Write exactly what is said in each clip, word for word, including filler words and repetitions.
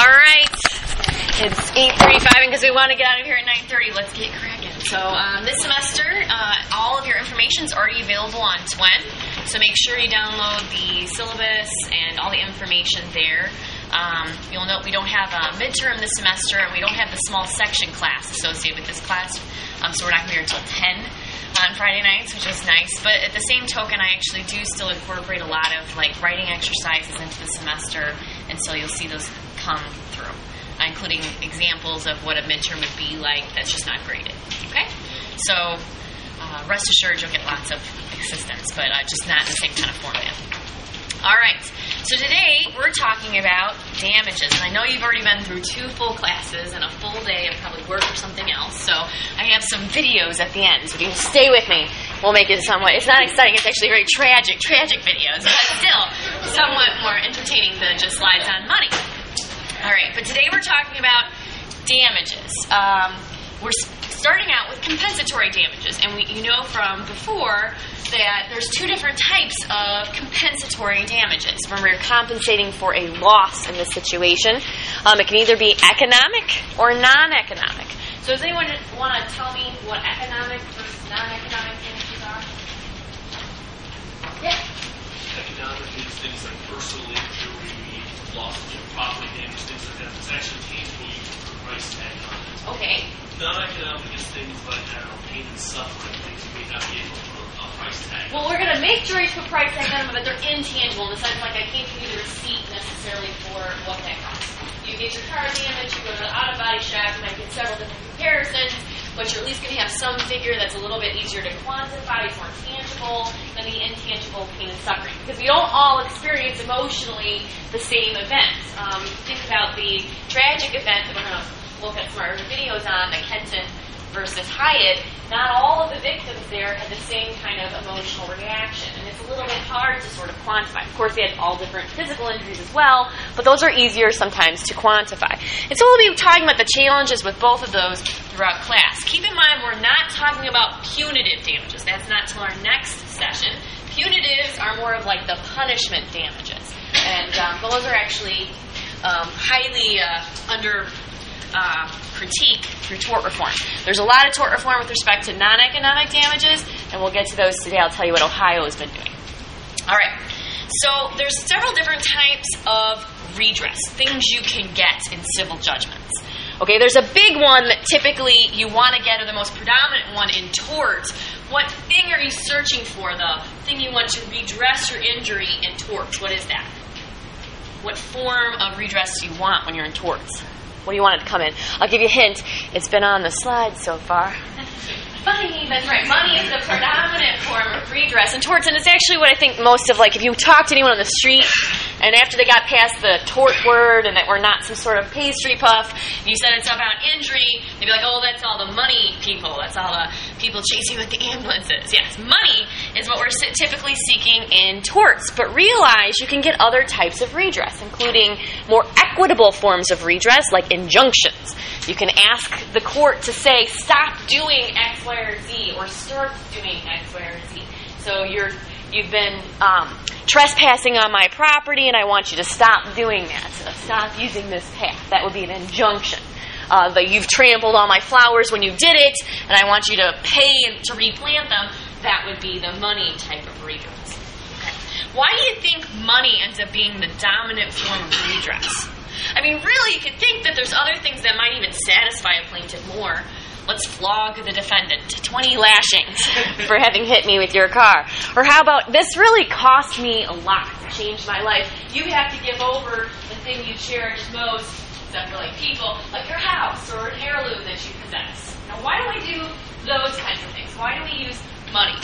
All right. It's eight thirty-five, and because we want to get out of here at nine thirty, let's get cracking. So um, this semester, uh, all of your information is already available on T W E N, so make sure you download the syllabus and all the information there. Um, you'll note we don't have a midterm this semester, and we don't have the small section class associated with this class, um, so we're not going to be here until ten on Friday nights, which is nice. But at the same token, I actually do still incorporate a lot of like writing exercises into the semester, and so you'll see those come through, uh, including examples of what a midterm would be like that's just not graded. Okay? So uh, rest assured you'll get lots of assistance, but uh, just not in the same kind of format. All right. So today we're talking about damages, and I know you've already been through two full classes and a full day of probably work or something else, so I have some videos at the end, so if you can stay with me, we'll make it somewhat, it's not exciting, it's actually very tragic, tragic videos, but still somewhat more entertaining than just slides on money. All right, but today we're talking about damages. Um, we're starting out with compensatory damages, and we, you know from before that there's two different types of compensatory damages. Remember, you're compensating for a loss in this situation. Um, it can either be economic or non-economic. So does anyone want to tell me what economic versus non-economic damages are? Yeah. Economic is things like personal injury, loss of property damage, things like that. It's actually tangible, you can put a price tag on it. Okay. Non-economic is things like, I don't know, pain and suffering, things you may not be able to put a price tag on. Well, we're going to make sure you put price tag on them, but they're intangible in the sense like I can't give you the receipt necessarily for what that costs. You get your car damage, you go to the auto body shop, you might get several different comparisons, but you're at least going to have some figure that's a little bit easier to quantify, it's more tangible than the intangible pain and suffering. Because we don't all experience emotionally the same events. Um, think about the tragic event that we're going to look at some of our videos on, the Kenton versus Hyatt. Not all of the victims there had the same kind of emotional reaction, and it's a little bit hard to sort of quantify. Of course, they had all different physical injuries as well, but those are easier sometimes to quantify. And so we'll be talking about the challenges with both of those throughout class. Keep in mind, we're not talking about punitive damages. That's not till our next session. Punitives are more of like the punishment damages, and um, those are actually um, highly uh, under Uh, critique through tort reform. There's a lot of tort reform with respect to non-economic damages, and we'll get to those today. I'll tell you what Ohio has been doing. All right. So there's several different types of redress, things you can get in civil judgments. Okay, there's a big one that typically you want to get, or the most predominant one in torts. What thing are you searching for? The thing you want to redress your injury in torts. What is that? What form of redress do you want when you're in torts? What do you want it to come in? I'll give you a hint. It's been on the slide so far. Money, that's right. Money is the predominant form of redress in torts, and it's actually what I think most of, like, if you talk to anyone on the street, and after they got past the tort word and that we're not some sort of pastry puff, you said it's about injury, they'd be like, oh, that's all the money people. That's all the people chasing with the ambulances. Yes, money is what we're typically seeking in torts, but realize you can get other types of redress, including more equitable forms of redress, like injunctions. You can ask the court to say, stop doing X, Y, or Z, or start doing X, Y, or Z. So you're, you've been um, trespassing on my property, and I want you to stop doing that. So stop using this path. That would be an injunction. Uh, that you've trampled all my flowers when you did it, and I want you to pay to replant them. That would be the money type of redress. Okay. Why do you think money ends up being the dominant form of redress? I mean, really, you could think that there's other things that might even satisfy a plaintiff more. Let's flog the defendant to twenty lashings for having hit me with your car. Or how about, this really cost me a lot to change my life. You have to give over the thing you cherish most, except for like people, like your house or an heirloom that you possess. Now, why do we do those kinds of things? Why do we use money?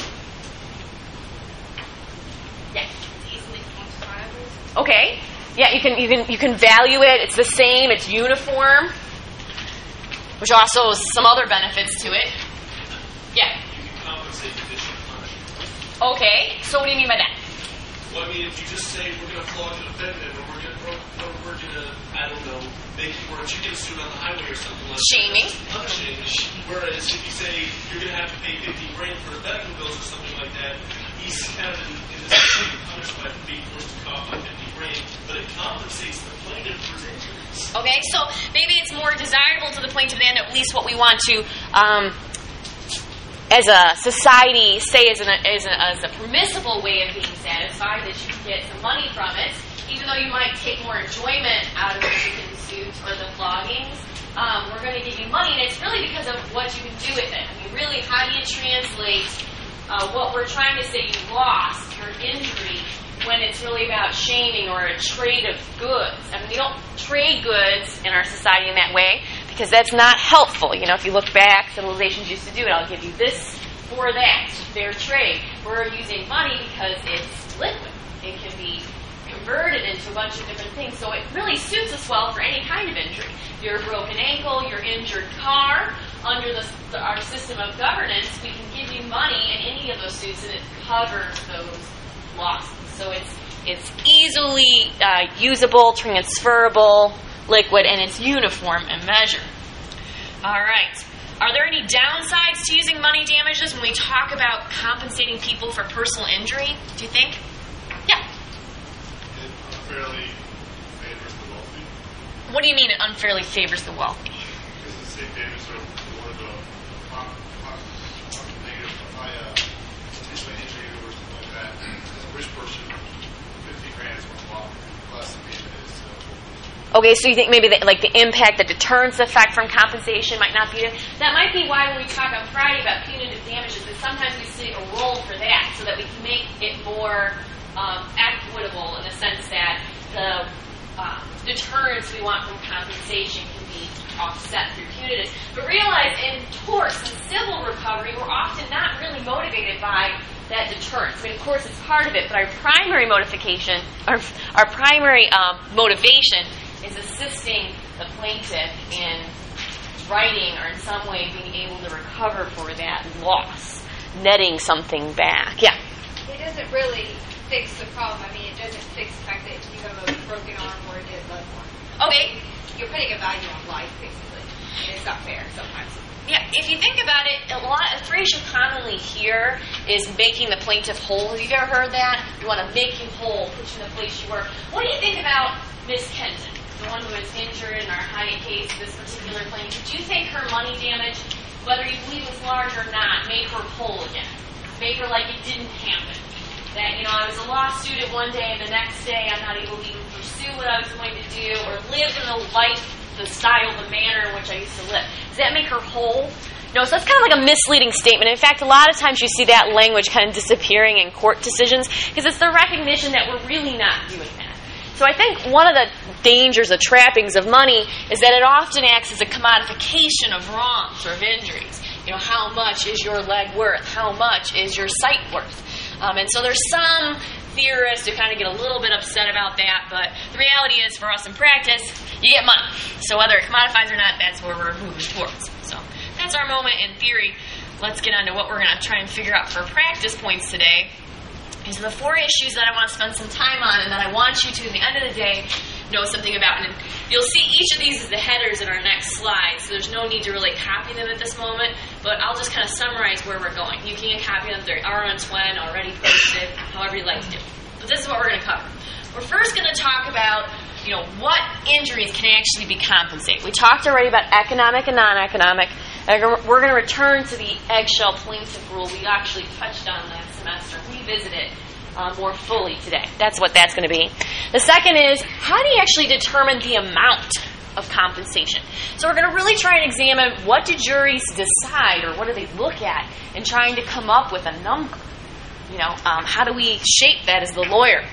Yeah. It's easily quantifiable. Okay. Yeah, you can you can you can value it. It's the same. It's uniform, which also has some other benefits to it. Yeah. You can compensate additional punishment. Okay. So what do you mean by that? Well, I mean, if you just say we're going to flog the defendant, or we're going to, or we're going to, I don't know, make you wear a chicken suit on the highway or something like Shaming. that. Shaming. Whereas if you say you're going to have to pay fifty grand for medical bills or something like that, he's kind of in this situation punished by being forced to cough on fifty grand, but it compensates the plaintiff for his injuries. Okay, so maybe it's more desirable to the plaintiff than at least what we want to, um, as a society, say as, an, as, a, as a permissible way of being satisfied, that you can get some money from it, even though you might take more enjoyment out of the chicken suits or the floggings. Um, we're going to give you money, and it's really because of what you can do with it. I mean, really, how do you translate uh, what we're trying to say you lost, your injury, when it's really about shaming or a trade of goods? I mean, we don't trade goods in our society in that way because that's not helpful. You know, if you look back, civilizations used to do it. I'll give you this for that. Fair trade. We're using money because it's liquid. It can be converted into a bunch of different things, so it really suits us well for any kind of injury. Your broken ankle, your injured car, under the, the, our system of governance, we can give you money in any of those suits, and it covers those losses. So it's it's easily uh, usable, transferable, liquid, and it's uniform in measure. All right. Are there any downsides to using money damages when we talk about compensating people for personal injury, do you think? Yeah. It unfairly favors the wealthy. What do you mean it unfairly favors the wealthy? Because the same damage or or the um, um, negative by uh, potential injury or something like that. As a rich person, fifty grand is worth a lot less than me it is. So. Okay, so you think maybe the, like the impact, the deterrence effect from compensation might not be there? That might be why when we talk on Friday about punitive damages, that sometimes we see a role for that so that we can make it more um, equitable in the sense that the uh, deterrence we want from compensation can be offset through punitive. But realize in torts and civil recovery, we're often not really motivated by that deterrence. I mean, of course, it's part of it, but our primary motivation, our, our primary um, motivation is assisting the plaintiff in writing or in some way being able to recover for that loss, netting something back. Yeah? It doesn't really fix the problem. I mean, it doesn't fix the fact that you have a broken arm or a dead loved one. Okay. You're putting a value on life, basically. And it's not fair sometimes. Yeah, if you think about it, a lot a phrase you commonly hear is making the plaintiff whole. Have you ever heard that? You want to make you whole, put you in the place you were. What do you think about Miss Kenton, the one who was injured in our Hyatt case, this particular plaintiff? Do you think her money damage, whether you believe it's large or not, made her whole again? Made her like it didn't happen? That, you know, I was a law student one day and the next day I'm not able to even pursue what I was going to do or live in the life, the style, the manner in which I used to live. Does that make her whole? No, so that's kind of like a misleading statement. In fact, a lot of times you see that language kind of disappearing in court decisions because it's the recognition that we're really not doing that. So I think one of the dangers, the trappings of money is that it often acts as a commodification of wrongs or of injuries. You know, how much is your leg worth? How much is your sight worth? Um, and so there's some theorists who kind of get a little bit upset about that, but the reality is for us in practice, you get money. So whether it commodifies or not, that's where we're moving towards. So that's our moment in theory. Let's get on to what we're going to try and figure out for practice points today. These are the four issues that I want to spend some time on and that I want you to, at the end of the day, know something about. And you'll see each of these as the headers in our next slide, so there's no need to really copy them at this moment, but I'll just kind of summarize where we're going. You can copy them. They are on Twen, already posted, however you like to do. But this is what we're going to cover. We're first going to talk about, you know, what injuries can actually be compensated. We talked already about economic and non-economic. We're going to return to the eggshell plaintiff rule we actually touched on last semester. Revisit it uh, more fully today. That's what that's going to be. The second is, how do you actually determine the amount of compensation? So we're going to really try and examine what do juries decide or what do they look at in trying to come up with a number. You know, um, how do we shape that as the lawyer?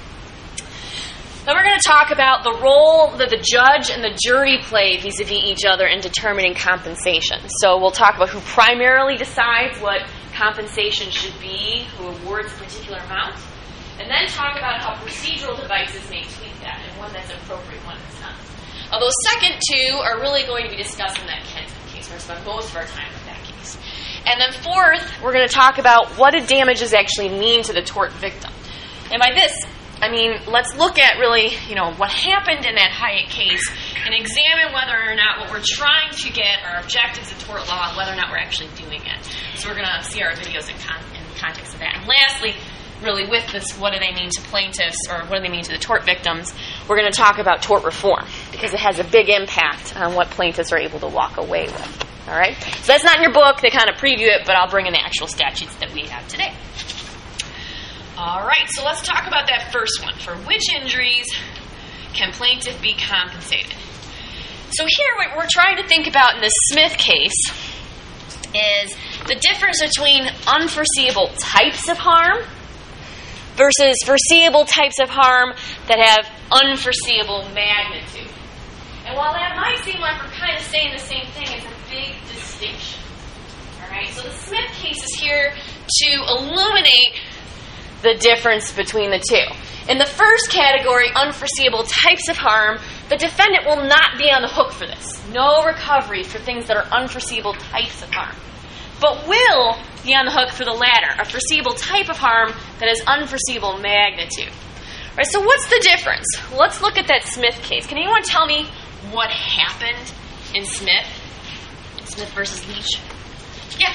Then we're going to talk about the role that the judge and the jury play vis-a-vis each other in determining compensation. So we'll talk about who primarily decides what compensation should be, who awards a particular amount, and then talk about how procedural devices may tweak that, and one that's appropriate, one that's not. Although second two are really going to be discussed in that Kenton case. We're going to spend most of our time with that case. And then fourth, we're going to talk about what do damages actually mean to the tort victim. And by this, I mean, let's look at really, you know, what happened in that Hyatt case and examine whether or not what we're trying to get, our objectives of tort law, whether or not we're actually doing it. So we're going to see our videos in, con- in the context of that. And lastly, really with this, what do they mean to plaintiffs or what do they mean to the tort victims? we're going to talk about tort reform because it has a big impact on what plaintiffs are able to walk away with. All right? So that's not in your book. They kind of preview it, but I'll bring in the actual statutes that we have today. All right, so let's talk about that first one. For which injuries can plaintiff be compensated? So here what we're trying to think about in this Smith case is the difference between unforeseeable types of harm versus foreseeable types of harm that have unforeseeable magnitude. And while that might seem like we're kind of saying the same thing, it's a big distinction. All right, so the Smith case is here to illuminate the difference between the two. In the first category, unforeseeable types of harm, the defendant will not be on the hook for this. No recovery for things that are unforeseeable types of harm. But will be on the hook for the latter, a foreseeable type of harm that has unforeseeable magnitude. All right, so what's the difference? Let's look at that Smith case. Can anyone tell me what happened in Smith? Smith versus Leach? Yeah.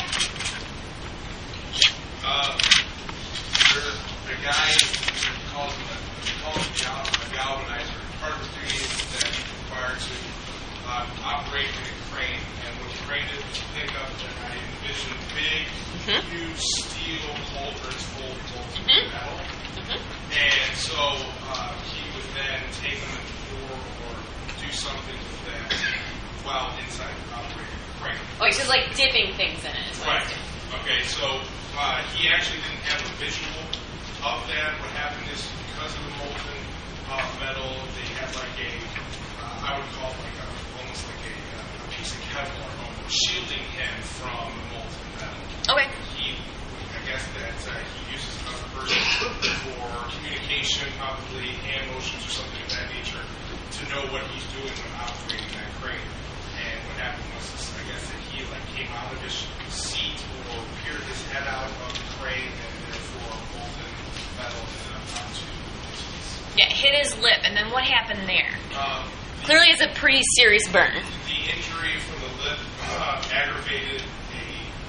Uh, there's a guy called him a, called him a galvanizer. Part of his duty is that he's required to uh, operate in a crane, and what the crane is to pick up, and I envision big, mm-hmm. huge steel cauldrons full of molten mm-hmm. metal. Mm-hmm. And so uh, he would then take them at the door or do something with that while inside operating the crane. Oh, he's just like dipping things in it. Right. Okay, so uh, he actually didn't have a visual of that. What happened is because of the molten uh, metal, they had like a, uh, I would call it like a, almost like a, uh, a piece of Kevlar almost shielding him from the molten metal. Okay. He, I guess that uh, he uses another person for communication, probably hand motions or something of that nature, to know what he's doing when operating that crane. And what happened was, this, I guess, that he like came out of his seat or peered his head out of the crane, and therefore molten metal ended up onto his face. Yeah, hit his lip, and then what happened there? Um, Clearly, it's a pretty serious burn. The injury from the lip uh, aggravated a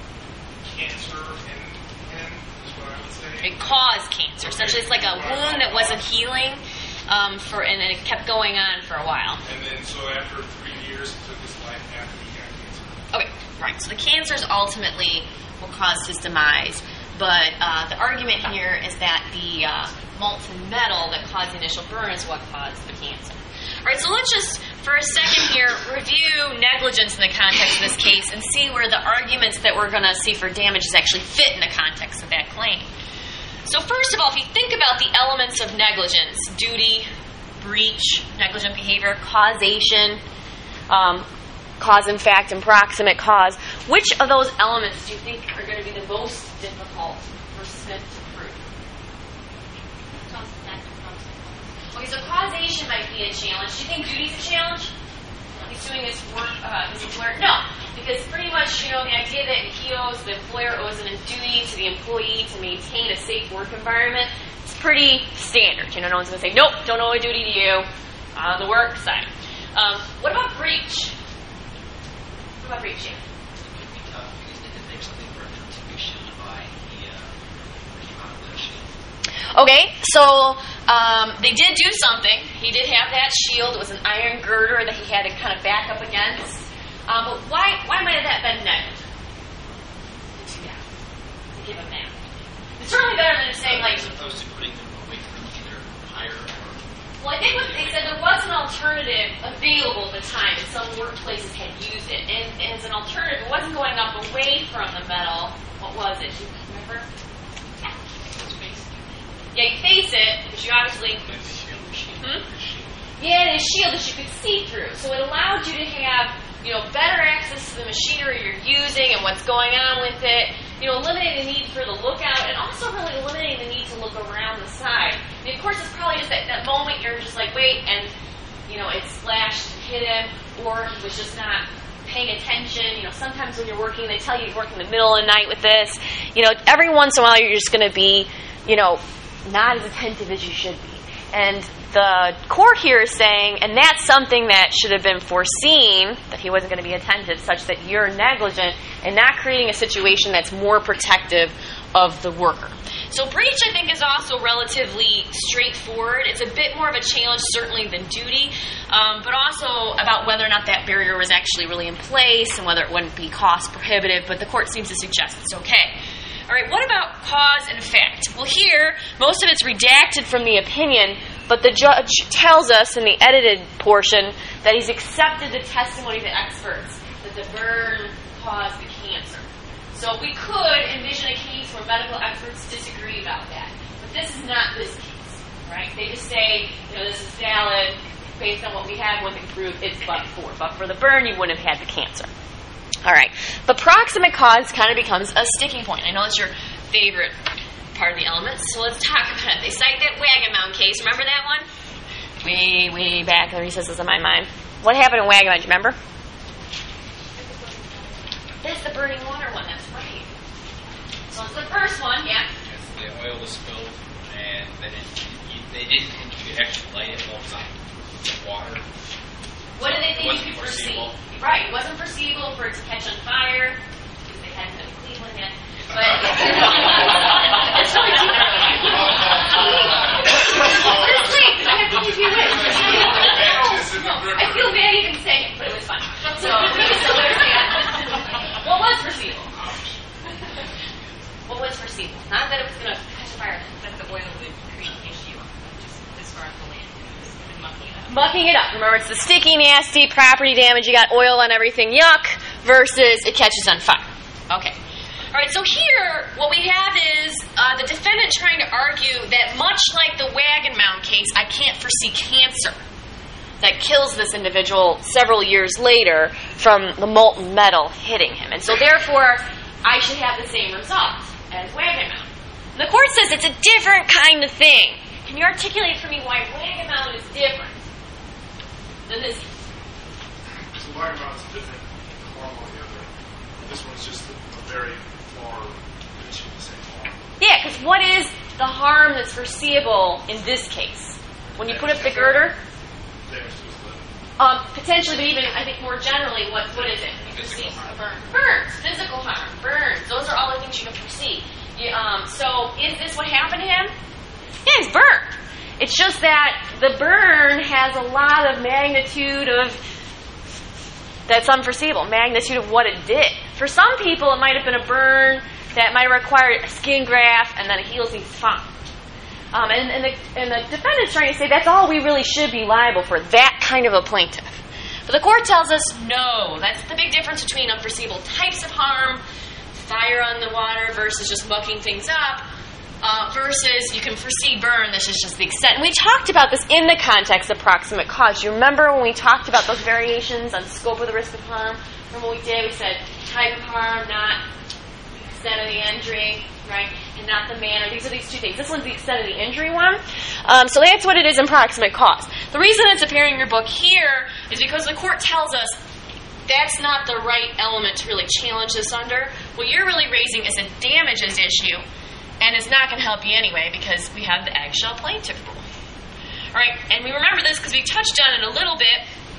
cancer in him, is what I would say. It caused cancer. Okay. Essentially, it's like a wound that wasn't healing, um, for, and it kept going on for a while. And then, so after three years, he took his life after he got cancer. Okay, right. So the cancers ultimately will cause his demise. But uh, the argument here is that the uh, molten metal that caused the initial burn is what caused the cancer. All right, so let's just, for a second here, review negligence in the context of this case and see where the arguments that we're going to see for damages actually fit in the context of that claim. So first of all, if you think about the elements of negligence, duty, breach, negligent behavior, causation, um, cause in fact, and proximate cause, which of those elements do you think are going to be the most difficult for Smith to prove? Okay, so causation might be a challenge. Do you think duty is a challenge? He's doing his work, uh, his employer? No, because pretty much, you know, the idea that he owes, the employer owes a duty to the employee to maintain a safe work environment, it's pretty standard. You know, no one's going to say, nope, don't owe a duty to you on the work side. Um, what about breach? What about breach? Okay, so um, they did do something. He did have that shield. It was an iron girder that he had to kind of back up against. Um, but why why might have that been negligent? Yeah, to give him that. It's certainly better than saying, like... As opposed to putting them away from either higher or... Well, I think what they said, there was an alternative available at the time, and some workplaces had used it. And, and as an alternative, it wasn't going up away from the metal. What was it? Do you remember? Yeah, you face it, because you obviously... Hmm? Yeah, and a shield that you could see through. So it allowed you to have, you know, better access to the machinery you're using and what's going on with it. You know, eliminating the need for the lookout, and also really eliminating the need to look around the side. I mean, of course, it's probably just that, that moment you're just like, wait, and, you know, it splashed and hit him, or he was just not paying attention. You know, sometimes when you're working, they tell you you're working in the middle of the night with this. You know, every once in a while you're just going to be, you know, not as attentive as you should be. And the court here is saying, and that's something that should have been foreseen, that he wasn't going to be attentive, such that you're negligent and not creating a situation that's more protective of the worker. So breach, I think, is also relatively straightforward. It's a bit more of a challenge, certainly, than duty, um, but also about whether or not that barrier was actually really in place and whether it wouldn't be cost prohibitive, but the court seems to suggest it's okay. All right, what about cause and effect? Well, here, most of it's redacted from the opinion, but the judge tells us in the edited portion that he's accepted the testimony of the experts that the burn caused the cancer. So we could envision a case where medical experts disagree about that. But this is not this case, right? They just say, you know, this is valid based on what we have when they prove it's but for. But for the burn, you wouldn't have had the cancer. All right. But proximate cause kind of becomes a sticking point. I know that's your favorite part of the elements, so let's talk about it. They cite that Wagamon case. Remember that one? Way, way back in the recesses of my mind. What happened in Wagamon? Do you remember? That's the burning water one. That's right. So it's the first one, yeah. Yes, the oil was spilled, and then it, you, they didn't think you could actually light it alongside the water. What did they think Wasn't you could foresee? foreseeable. Right. It wasn't foreseeable for it to catch on fire because they hadn't been to Cleveland yet. But it's really deep. This week, I have to give you this. I feel bad even saying it, but it was fun. So, so there's that. What was foreseeable? What was foreseeable? Not that it was going to catch fire. That the oil would create an issue just as far as the land and mucking it up. Mucking it up. Remember, it's the sticky, nasty, property damage. You got oil on everything. Yuck. Versus it catches on fire. Okay. All right, so here, what we have is uh, the defendant trying to argue that much like the wagon mount case, I can't foresee cancer that kills this individual several years later from the molten metal hitting him. And so therefore, I should have the same result as wagon mount. And the court says it's a different kind of thing. Can you articulate for me why wagon mount is different than this? So wagon mount is different harm altogether. This one's just a, a very far reaching the same harm. Yeah, because what is the harm that's foreseeable in this case? When you put up the girder? Damage to his limb. Um, potentially, but even, I think, more generally, what what is it? You foresee a burn. Burns, physical harm, burns. Those are all the things you can foresee. You, um, so, is this what happened to him? Yeah, he's burned. It's just that the burn has a lot of magnitude of, that's unforeseeable, magnitude of what it did. For some people, it might have been a burn that might have required a skin graft, and then it heals and he's fine. Um, and, and, the, and the defendant's trying to say that's all we really should be liable for, that kind of a plaintiff. But the court tells us, no, that's the big difference between unforeseeable types of harm, fire on the water versus just mucking things up, uh, versus you can foresee burn, this is just the extent. And we talked about this in the context of proximate cause. You remember when we talked about those variations on scope of the risk of harm? Remember what we did? We said type of harm, not extent of the injury, right? And not the manner. These are these two things. This one's the extent of the injury one. Um, so that's what it is in proximate cause. The reason it's appearing in your book here is because the court tells us that's not the right element to really challenge this under. What you're really raising is a damages issue, and it's not going to help you anyway because we have the eggshell plaintiff rule. All right, and we remember this because we touched on it a little bit.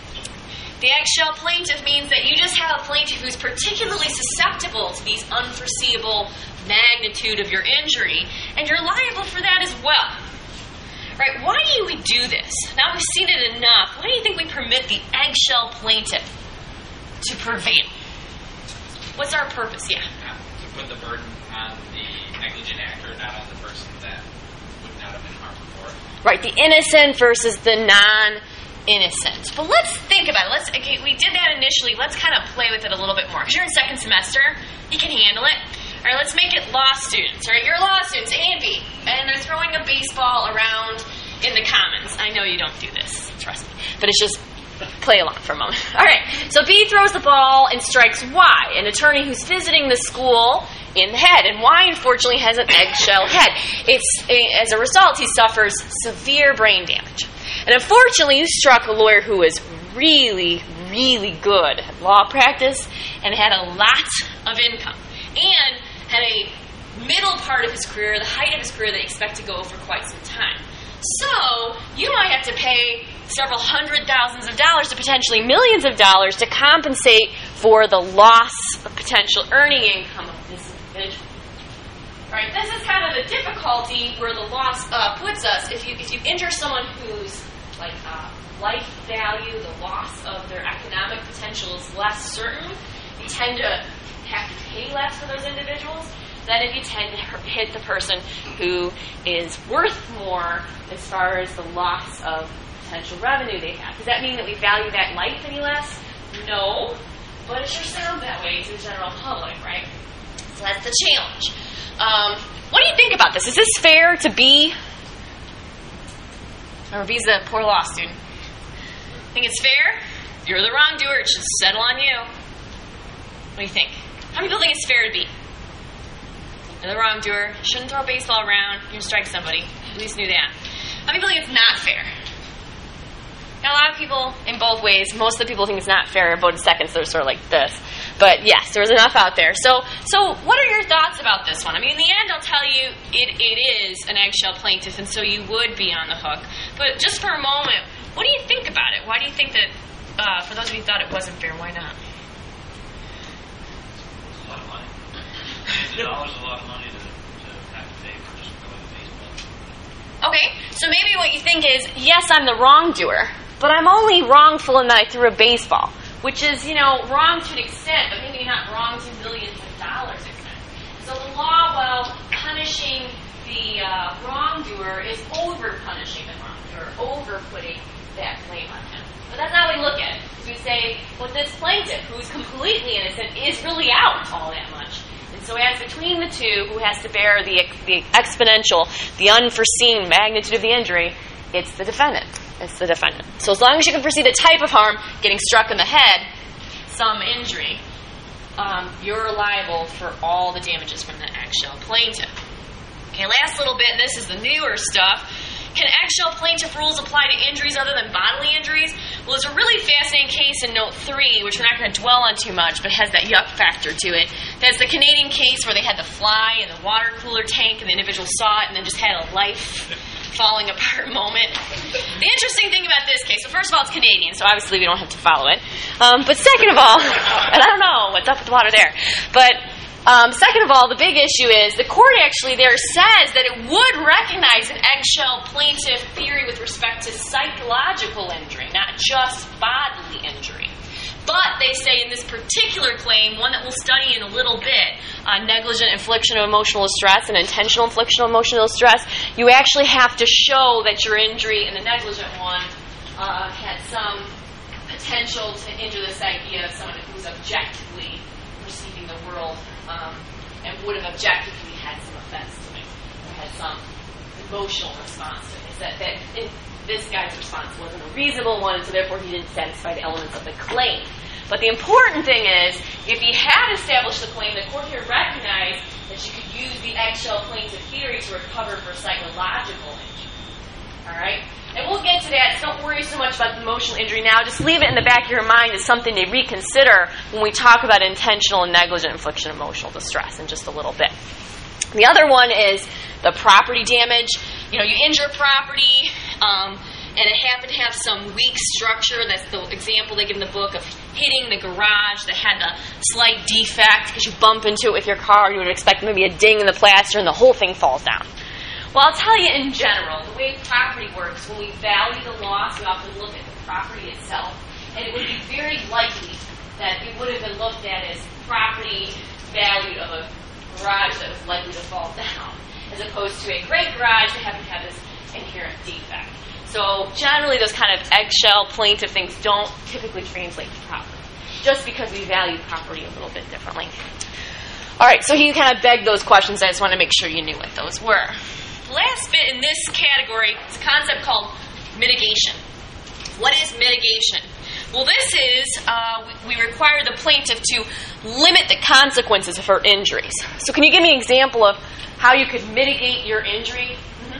The eggshell plaintiff means that you just have a plaintiff who's particularly susceptible to these unforeseeable magnitude of your injury, and you're liable for that as well. Right? Why do we do this? Now we've seen it enough. Why do you think we permit the eggshell plaintiff to prevail? What's our purpose? Yeah. To put the burden on the negligent actor, not on the person that would not have been harmed before. Right, the innocent versus the non-innocent. But let's think about it. Let's okay, we did that initially. Let's kind of play with it a little bit more. Because you're in second semester, you can handle it. All right, let's make it law students. All right, you're law students, A and B, and they're throwing a baseball around in the commons. I know you don't do this, trust me, but it's just play along for a moment. All right, so B throws the ball and strikes Y, an attorney who's visiting the school in the head, and Y unfortunately has an eggshell head. It's as a result he suffers severe brain damage, and unfortunately you struck a lawyer who was really, really good at law practice and had a lot of income, and had a middle part of his career, the height of his career that he expected to go for quite some time. So you might have to pay several hundred thousands of dollars to potentially millions of dollars to compensate for the loss of potential earning income of this individual. Right? This is kind of the difficulty where the loss uh, puts us. If you if you injure someone whose like uh, life value, the loss of their economic potential is less certain, you tend to have to pay less for those individuals than if you tend to hit the person who is worth more as far as the loss of potential revenue they have. Does that mean that we value that life any less? No, but it sure sounds that way to the general public, right? So that's the challenge. Um, what do you think about this? Is this fair to be? Or B's a poor law student. Think it's fair? You're the wrongdoer. It should settle on you. What do you think? How many people think it's fair to be? You're the wrongdoer. Shouldn't throw a baseball around. You're going to strike somebody. At least knew that. How many people think it's not fair? Now, a lot of people in both ways. Most of the people think it's not fair. Voted second, so they're sort of like this. But yes, there's enough out there. So, so what are your thoughts about this one? I mean, in the end, I'll tell you it, it is an eggshell plaintiff, and so you would be on the hook. But just for a moment, what do you think about it? Why do you think that, uh, for those of you who thought it wasn't fair, why not? It's a lot of money. Millions of dollars is a lot of money to, to have to pay for just going to baseball. Okay, so maybe what you think is, yes, I'm the wrongdoer, but I'm only wrongful in that I threw a baseball, which is, you know, wrong to an extent, but maybe not wrong to millions of dollars extent. So the law, while punishing the uh, wrongdoer, is over-punishing the wrongdoer, over-putting that blame on him. But that's not how we look at it. We say, well, this plaintiff, who's completely innocent, is really out all that much. And so as between the two, who has to bear the, the exponential, the unforeseen magnitude of the injury, it's the defendant. It's the defendant. So as long as you can foresee the type of harm, getting struck in the head, some injury, um, you're liable for all the damages from the eggshell plaintiff. Okay, last little bit, and this is the newer stuff. Can eggshell plaintiff rules apply to injuries other than bodily injuries? Well, there's a really fascinating case in Note three, which we're not going to dwell on too much, but has that yuck factor to it. That's the Canadian case where they had the fly in the water cooler tank, and the individual saw it and then just had a life falling apart moment. The interesting thing about this case, so first of all, it's Canadian, so obviously we don't have to follow it. Um, but second of all, and I don't know what's up with the water there, but Um, second of all, the big issue is the court actually there says that it would recognize an eggshell plaintiff theory with respect to psychological injury, not just bodily injury. But they say in this particular claim, one that we'll study in a little bit, uh, negligent infliction of emotional distress and intentional infliction of emotional distress, you actually have to show that your injury in the negligent one uh, had some potential to injure the psyche of someone who's objectively receiving the world um, and would have objectively had some offense to me, or had some emotional response to it. That, that in, this guy's response wasn't a reasonable one, so therefore he didn't satisfy the elements of the claim. But the important thing is, if he had established the claim, the court here recognized that you could use the eggshell plaintiff theory to recover for psychological injury. All right? And we'll get to that. So don't worry so much about the emotional injury now. Just leave it in the back of your mind as something to reconsider when we talk about intentional and negligent infliction of emotional distress in just a little bit. The other one is the property damage. You know, you injure property, um, and it happened to have some weak structure. That's the example they give in the book of hitting the garage that had a slight defect because you bump into it with your car. You would expect maybe a ding in the plaster, and the whole thing falls down. Well, I'll tell you in general, the way property works, when we value the loss, we often look at the property itself, and it would be very likely that it would have been looked at as property valued of a garage that was likely to fall down, as opposed to a great garage that happened to have this inherent defect. So generally, those kind of eggshell plaintiff things don't typically translate to property, just because we value property a little bit differently. All right, so he kind of begged those questions. I just want to make sure you knew what those were. Last bit in this category is a concept called mitigation. What is mitigation? Well, this is, uh, we require the plaintiff to limit the consequences of her injuries. So can you give me an example of how you could mitigate your injury?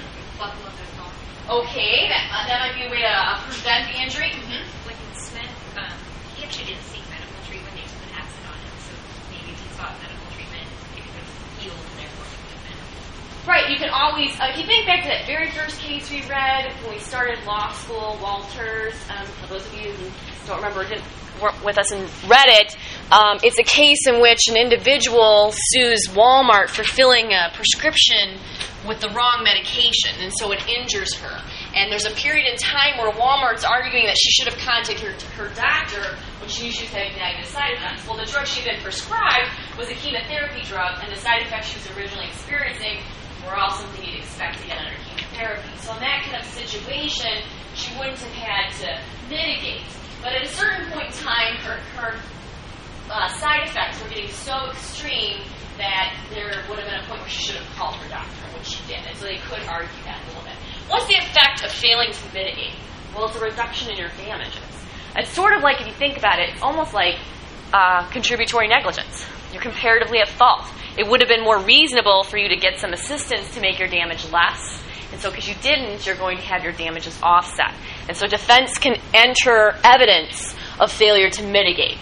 Mm-hmm. Okay, that, uh, that might be a way to uh, prevent the injury. Mm-hmm. Like in Smith, um, he actually didn't seek medical treatment. They took an acid on him, so maybe if he sought medical treatment, it could have healed and therefore it could have been. Right, you can always, uh, if you think back to that very first case we read when we started law school, Walters, um, for those of you who don't remember, didn't work with us and read it, um, it's a case in which an individual sues Walmart for filling a prescription with the wrong medication, and so it injures her. And there's a period in time where Walmart's arguing that she should have contacted her, her doctor when she knew she was having negative side effects. Well, the drug she had been prescribed was a chemotherapy drug, and the side effects she was originally experiencing were all something you'd expect to get under chemotherapy. So in that kind of situation, she wouldn't have had to mitigate. But at a certain point in time, her, her uh, side effects were getting so extreme that there would have been a point where she should have called her doctor, which she did. And so they could argue that a little bit. What's the effect of failing to mitigate? Well, it's a reduction in your damages. It's sort of like, if you think about it, it's almost like uh, contributory negligence. You're comparatively at fault. It would have been more reasonable for you to get some assistance to make your damage less. And so because you didn't, you're going to have your damages offset. And so defense can enter evidence of failure to mitigate.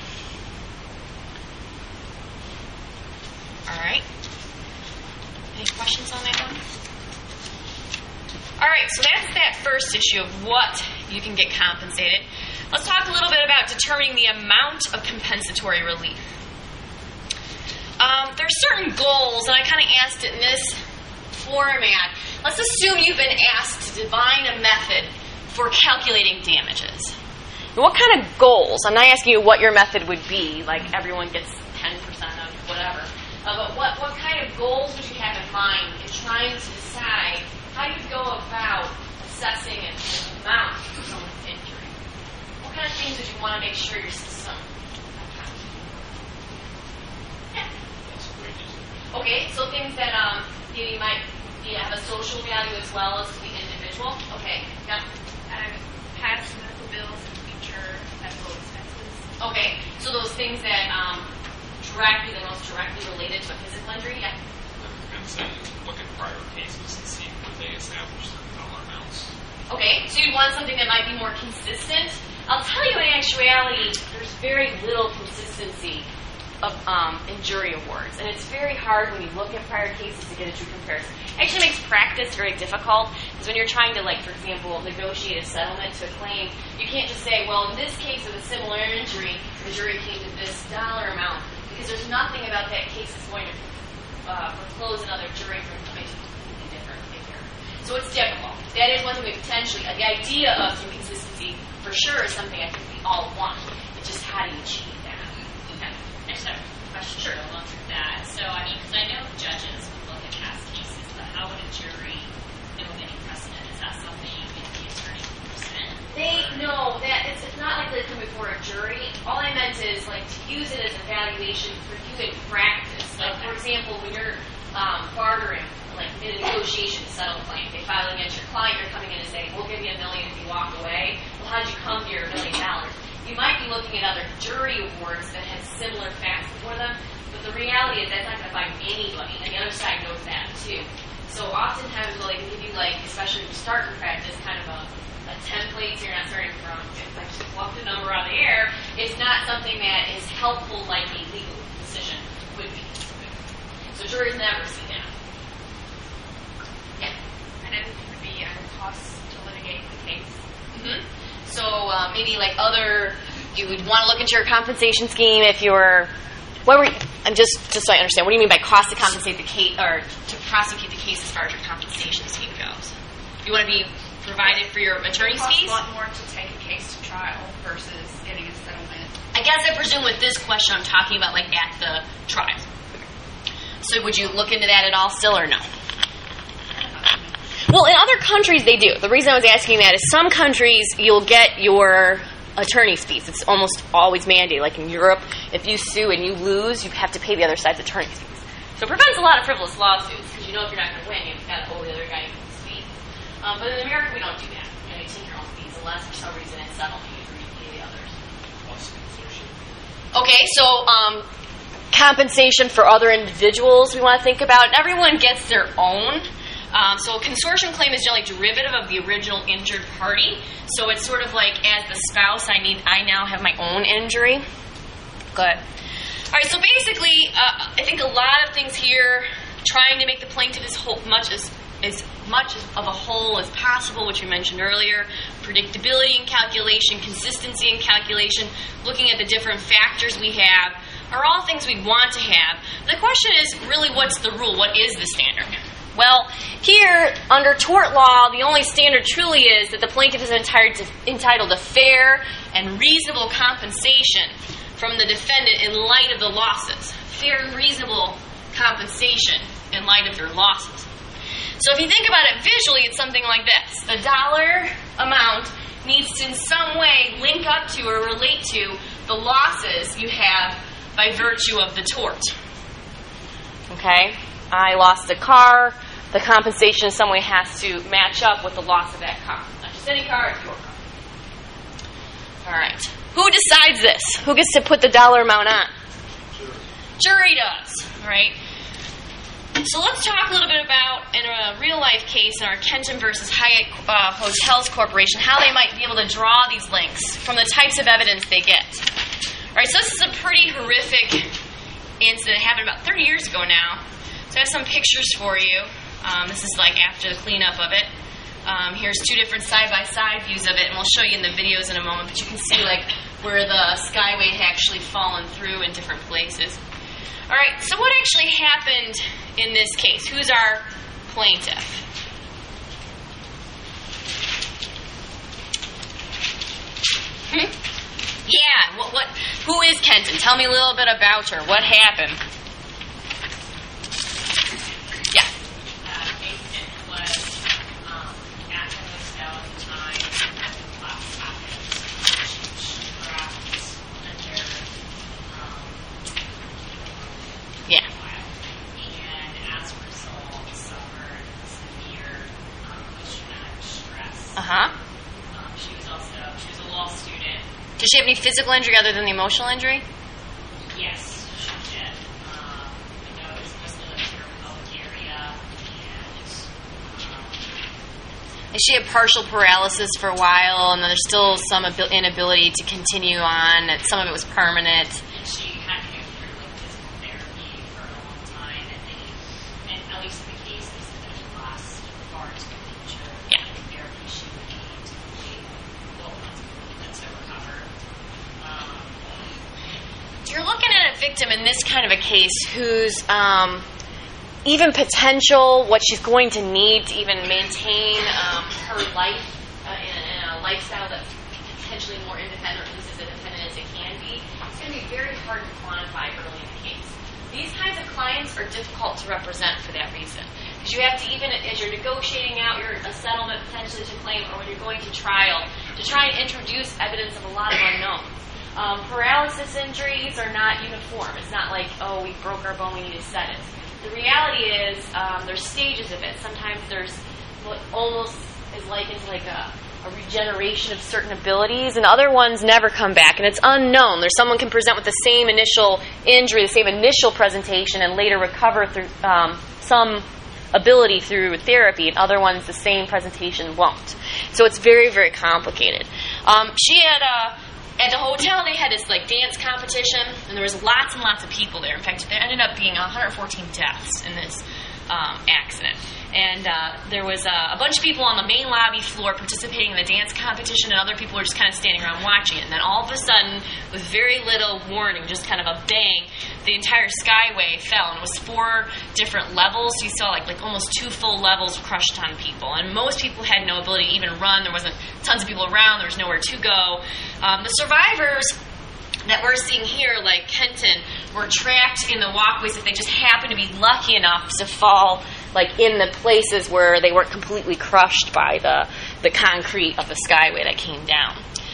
All right. Any questions on that one? All right, so that's that first issue of what you can get compensated. Let's talk a little bit about determining the amount of compensatory relief. Um, there are certain goals, and I kind of asked it in this format. Let's assume you've been asked to define a method for calculating damages. And what kind of goals? I'm not asking you what your method would be, like everyone gets ten percent of whatever. Uh, but what, what kind of goals would you have in mind in trying to decide how you go about assessing an amount of someone's injury? What kind of things would you want to make sure your system accounts? Yeah. Okay, so things that um, you might you have a social value as well as the individual. Okay, yeah. Um, past medical bills and future medical expenses. Okay, so those things that um, directly, the most directly related to a physical injury. Yeah. And so look at prior cases and see where they establish certain dollar amounts. Okay, so you want something that might be more consistent. I'll tell you, in actuality, there's very little consistency of um, in jury awards, and it's very hard when you look at prior cases to get a true comparison. It actually makes practice very difficult, because when you're trying to, like, for example, negotiate a settlement to a claim, you can't just say, well, in this case of a similar injury, the jury came to this dollar amount, because there's nothing about that case that's going to uh, foreclose another jury from coming to a completely different figure. So it's difficult. That is one thing we potentially, uh, the idea of some consistency for sure is something I think we all want. It's just how do you achieve that? Okay. I just have a question sure. along with that. So, I mean, because I know judges would look at past cases, but how would a jury know any precedent? Is that something you can the attorney present? They know that it's, it's not like they come before a jury. All I meant is like to use it as evaluation for you in practice. Like, for example, when you're um, bartering, like in a negotiation to settle a claim, they file against your client, you're coming in and saying, we'll give you a million if you walk away. Well, how'd you come to your million dollars? You might be looking at other jury awards that have similar facts before them, but the reality is that's not going to find anybody, and the other side knows that too. So oftentimes we'll like, give you, like, especially if you start in practice, kind of a, a template, so you're not starting from, if I just pluck the number out of the air. It's not something that is helpful like a legal decision would be. So juries never see that. Yeah. And then it would be um, costs to litigate the case. Mm-hmm. So uh, maybe like other, you would want to look into your compensation scheme if you're, what were you, I'm just, just so I understand, what do you mean by cost to compensate the case, or to prosecute the case as far as your compensation scheme goes? You want to be provided for your attorney's fees? fees? It costs a lot more to take a case to trial versus getting a settlement. I guess I presume with this question I'm talking about like at the trial. So would you look into that at all still or no? Well, in other countries they do. The reason I was asking that is some countries you'll get your attorney's fees. It's almost always mandated. Like in Europe, if you sue and you lose, you have to pay the other side's attorney's fees. So it prevents a lot of frivolous lawsuits because you know if you're not going to win, you've got to owe the other guy his fees. Um, but in America, we don't do that. You know, you take your own fees unless for some reason it's settled, you agree to pay the others. Okay, so um, compensation for other individuals we want to think about. Everyone gets their own. Um, so a consortium claim is generally derivative of the original injured party. So it's sort of like, as the spouse, I need, I now have my own injury. Good. All right, so basically, uh, I think a lot of things here, trying to make the plaintiff as whole, much as as much of a whole as possible, which we mentioned earlier, predictability in calculation, consistency in calculation, looking at the different factors we have, are all things we'd want to have. The question is really, what's the rule? What is the standard? Well, here, under tort law, the only standard truly is that the plaintiff is entitled to fair and reasonable compensation from the defendant in light of the losses. Fair and reasonable compensation in light of their losses. So if you think about it visually, it's something like this. The dollar amount needs to in some way link up to or relate to the losses you have by virtue of the tort. Okay? I lost a car. The compensation in some way has to match up with the loss of that car. Not just any car, it's your car. All right. Who decides this? Who gets to put the dollar amount on? Sure. Jury does. All right. So let's talk a little bit about, in a real-life case, in our Kenton versus Hyatt uh, Hotels Corporation, how they might be able to draw these links from the types of evidence they get. All right, so this is a pretty horrific incident. It happened about thirty years ago now. So I have some pictures for you. Um, this is like after the cleanup of it. Um, here's two different side-by-side views of it, and we'll show you in the videos in a moment, but you can see like where the skyway had actually fallen through in different places. All right, so what actually happened in this case? Who's our plaintiff? Hmm? Yeah, what, what? Who is Kenton? Tell me a little bit about her. What happened? Yeah. Uh, Mason was um, at the hotel at the time at the class package. She trapped under um, Yeah. and as a result suffered severe um, post-traumatic stress. Uh-huh. Um, she was also she was a law student. Does she have any physical injury other than the emotional injury? Yes, she did. Um, you know, it was mostly like her public area, and um, And she had partial paralysis for a while, and then there's still some abil- inability to continue on. and Some of it was permanent. and she had to go through like physical therapy for a long time, and they, and at least in the case, they said that it lasts far into the future. Yeah. And the therapy she would need to complete twelve months to recover. Um, You're looking at a victim in this kind of a case who's um, even potential, what she's going to need to even maintain um, her life uh, in, in a lifestyle that's potentially more independent, or at least as independent as it can be, it's going to be very hard to quantify early in the case. These kinds of clients are difficult to represent for that reason. Because you have to, even as you're negotiating out your a settlement potentially to claim, or when you're going to trial, to try and introduce evidence of a lot of unknowns. Um, paralysis injuries are not uniform. It's not like, oh, we broke our bone, we need to set it. The reality is um, there's stages of it. Sometimes there's what almost is likened to like a, a regeneration of certain abilities, and other ones never come back, and it's unknown. There's someone can present with the same initial injury, the same initial presentation, and later recover through um, some ability through therapy, and other ones the same presentation won't. So it's very, very complicated. Um, she had a At the hotel, they had this like dance competition, and there was lots and lots of people there. In fact, there ended up being one hundred fourteen deaths in this um, accident. And uh, there was uh, a bunch of people on the main lobby floor participating in the dance competition, and other people were just kind of standing around watching it. And then all of a sudden, with very little warning, just kind of a bang, the entire skyway fell. And it was four different levels. So you saw like like almost two full levels crushed on people. And most people had no ability to even run. There wasn't tons of people around. There was nowhere to go. Um, the survivors that we're seeing here, like Kenton, were trapped in the walkways if they just happened to be lucky enough to fall like in the places where they weren't completely crushed by the, the concrete of the skyway that came down.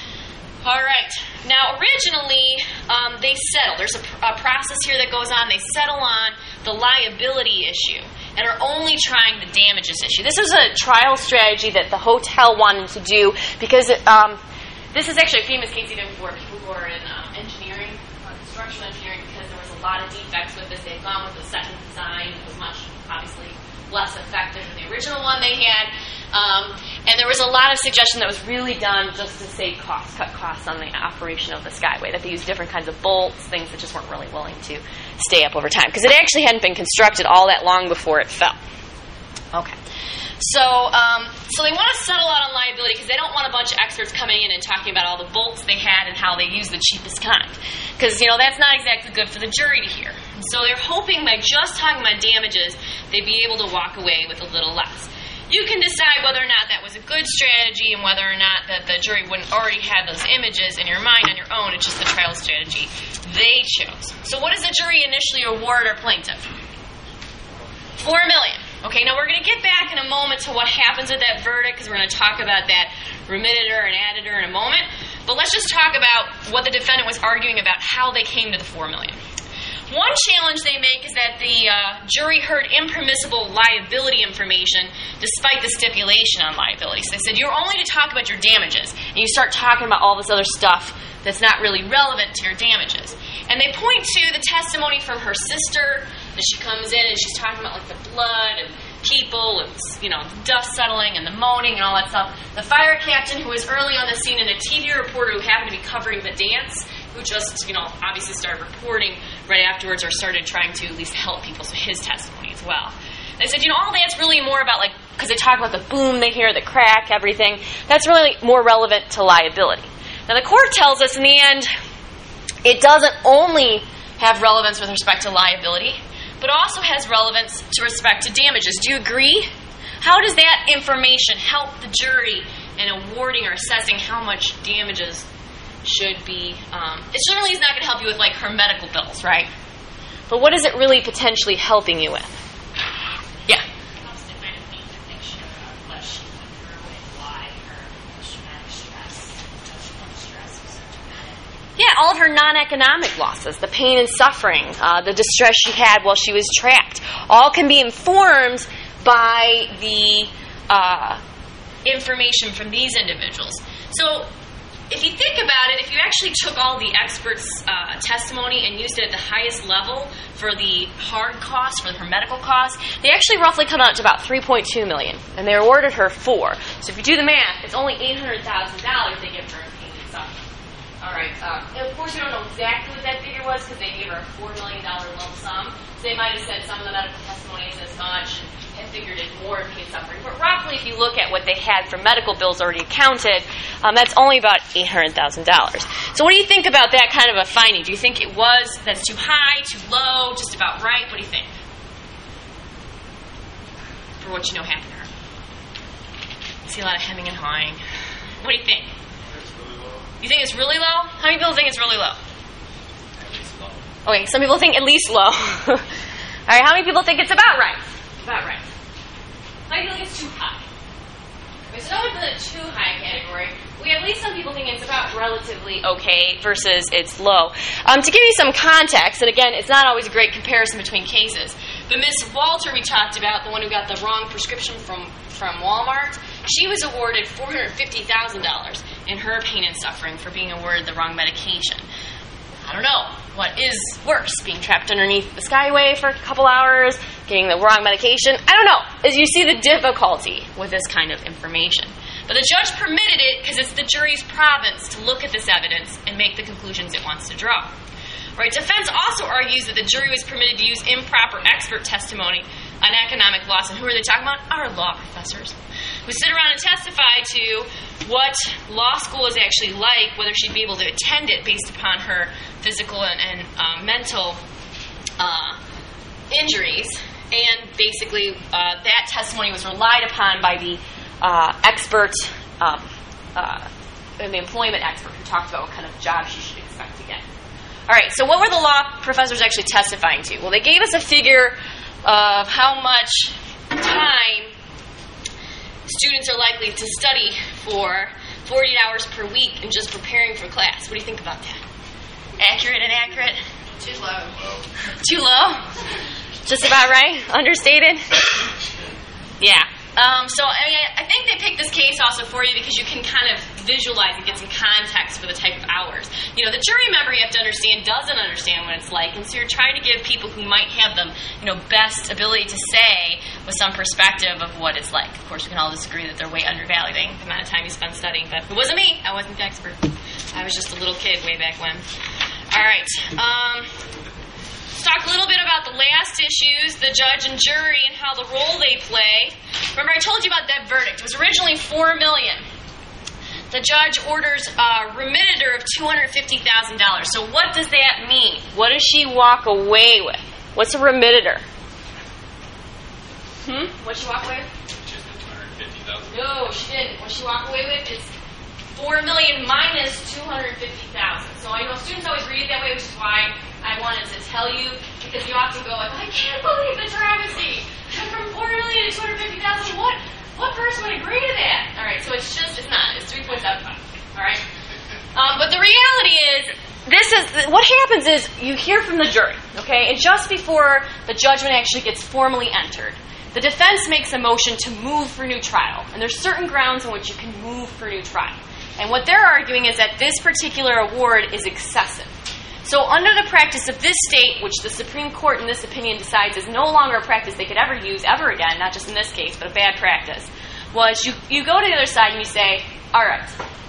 All right. Now, originally, um, they settle. There's a, a process here that goes on. They settle on the liability issue and are only trying the damages issue. This is a trial strategy that the hotel wanted to do because it, um, this is actually a famous case even for people who are in um, engineering, or construction engineering, because there was a lot of defects with this. They've gone with the second design. It was much, obviously, less effective than the original one they had. Um, and there was a lot of suggestion that was really done just to save costs, cut costs on the operation of the skyway, that they used different kinds of bolts, things that just weren't really willing to stay up over time. Because it actually hadn't been constructed all that long before it fell. Okay. So, um, so they want to settle out on liability because they don't want a bunch of experts coming in and talking about all the bolts they had and how they used the cheapest kind. Because, you know, that's not exactly good for the jury to hear. So they're hoping by just talking about damages, they'd be able to walk away with a little less. You can decide whether or not that was a good strategy and whether or not that the jury wouldn't already have those images in your mind on your own. It's just the trial strategy they chose. So what does the jury initially award our plaintiff? Four million. Okay, now we're going to get back in a moment to what happens with that verdict because we're going to talk about that remitter and additor in a moment. But let's just talk about what the defendant was arguing about, how they came to the four million. One challenge they make is that the uh, jury heard impermissible liability information despite the stipulation on liability. So they said, you're only to talk about your damages. And you start talking about all this other stuff that's not really relevant to your damages. And they point to the testimony from her sister that she comes in and she's talking about like the blood and people and, you know, dust settling and the moaning and all that stuff. The fire captain who was early on the scene and a T V reporter who happened to be covering the dance, who just, you know, obviously started reporting right afterwards or started trying to at least help people, so his testimony as well. They said, you know, all that's really more about, like, because they talk about the boom they hear, the crack, everything, that's really more relevant to liability. Now, the court tells us in the end, it doesn't only have relevance with respect to liability, but also has relevance to respect to damages. Do you agree? How does that information help the jury in awarding or assessing how much damages should be? Um, it certainly is not going to help you with, like, her medical bills, right? But what is it really potentially helping you with? Yeah. Helps to kind of paint the picture of what she went through and why her post-traumatic stress, post-traumatic stress was so traumatic. Yeah, all of her non-economic losses, the pain and suffering, uh, the distress she had while she was trapped, all can be informed by the uh, information from these individuals. So, if you think about it, if you actually took all the experts' uh, testimony and used it at the highest level for the hard costs, for her medical costs, they actually roughly come out to about three point two million dollars, and they awarded her four. So if you do the math, it's only eight hundred thousand dollars they give her in pain and suffering. All right. Uh, and of course, we don't know exactly what that figure was because they gave her a four million dollars lump sum. So they might have said some of the medical testimony is this much and, and figured it more in pain and suffering. But roughly, if you look at what they had for medical bills already accounted, um, that's only about eight hundred thousand dollars. So what do you think about that kind of a finding? Do you think it was, that's too high, too low, just about right? What do you think? For what you know happened to her. I see a lot of hemming and hawing. What do you think? You think it's really low? How many people think it's really low? At least low. Okay, some people think at least low. All right, how many people think it's about right? About right. How many people think it's too high? Okay, so no one's in the too high category. We at least some people think it's about relatively okay versus it's low. Um, to give you some context, and again, it's not always a great comparison between cases, but Miss Walter we talked about, the one who got the wrong prescription from, from Walmart, she was awarded four hundred fifty thousand dollars in her pain and suffering for being awarded the wrong medication. I don't know. What is worse? Being trapped underneath the skyway for a couple hours, getting the wrong medication? I don't know. As you see the difficulty with this kind of information. But the judge permitted it because it's the jury's province to look at this evidence and make the conclusions it wants to draw. Right? Defense also argues that the jury was permitted to use improper expert testimony on economic loss. And who are they talking about? Our law professors, who sit around and testify to what law school is actually like, whether she'd be able to attend it based upon her physical and, and uh, mental uh, injuries. And basically, uh, that testimony was relied upon by the uh, expert, um, uh, the employment expert who talked about what kind of job she should expect to get. All right, so what were the law professors actually testifying to? Well, they gave us a figure of how much time students are likely to study for forty hours per week and just preparing for class. What do you think about that? Accurate, inaccurate? Too low. Too low? Just about right? Understated? Yeah. Um, so, I mean, I think they picked this case also for you because you can kind of visualize and get some context for the type of hours. You know, the jury member, you have to understand, doesn't understand what it's like, and so you're trying to give people who might have the, you know, best ability to say with some perspective of what it's like. Of course, we can all disagree that they're way undervaluing the amount of time you spend studying, but it wasn't me. I wasn't the expert. I was just a little kid way back when. All right. Um, talk a little bit about the last issues, the judge and jury and how the role they play. Remember I told you about that verdict. It was originally four million dollars. The judge orders a remittitor of two hundred fifty thousand dollars. So what does that mean? What does she walk away with? What's a remittitor? Hmm? What'd she walk away with? Just the two hundred fifty thousand. No, she didn't. What she walked away with is four million minus two hundred fifty thousand. So I know students always read it that way, which is why I wanted to tell you, because you often go like, I can't believe the travesty. From four million to two hundred fifty thousand. What? What person would agree to that? All right, so it's just it's not. It's three point seven five. All right. Um, but the reality is, this is what happens is you hear from the jury, okay, and just before the judgment actually gets formally entered, the defense makes a motion to move for new trial, and there's certain grounds on which you can move for new trial. And what they're arguing is that this particular award is excessive. So under the practice of this state, which the Supreme Court in this opinion decides is no longer a practice they could ever use ever again, not just in this case, but a bad practice, was you, you go to the other side and you say, all right,